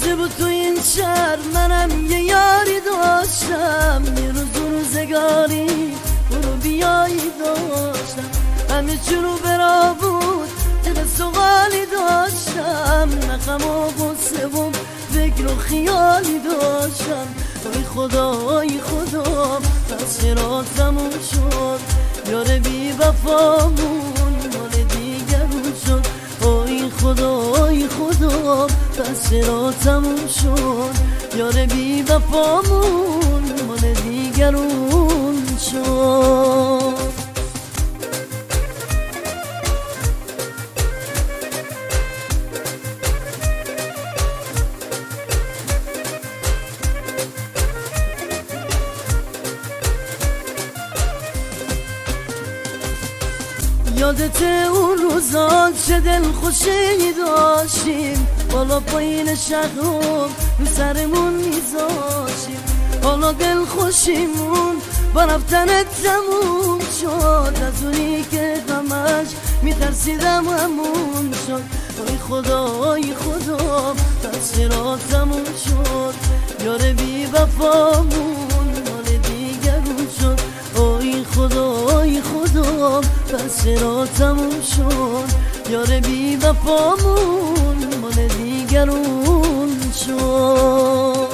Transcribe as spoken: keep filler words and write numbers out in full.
گذشته بود تو این شهر، منم یه یاری داشتم، یه روز و روزگاری برو بیایی داشتم، همه چی رو برا بود دل سوالی داشتم، نخم و غصه و فکر و خیالی داشتم. ای خدا ای خدا پس چرا تموم شد، یار بی وفامون مال دیگرون شد. ای خدا ای خدا پس چرا تموم شد، یار بی وفامون مال دیگرون شد. یادت اون روزا چه دل خوشی داشتیم، بالا پایین شهرام رو سرمون میذاشیم، حالا دل خوشیمون با رفتنت تموم شد، از اونی که همش میترسیدم همون شد. ای خدا ای خدا پس چرا تموم شد، یار بی وفامون مال دیگرون شد. ای خدا ای خدا پس چرا تموم شد، یار بی وفامون مال دیگرون شد.